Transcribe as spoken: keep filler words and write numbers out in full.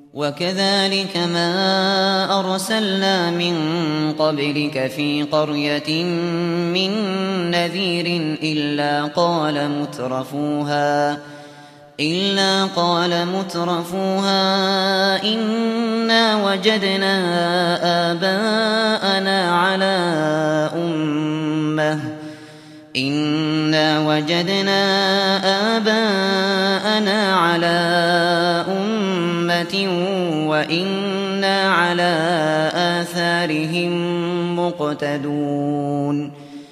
وكذلك ما أرسلنا من قبلك في قرية من نذير إلا قال مترفوها إلا قال مترفوها إنا وجدنا آباءنا على أمة إنا وجدنا آباءنا على أمة وإنا على آثارهم مقتدون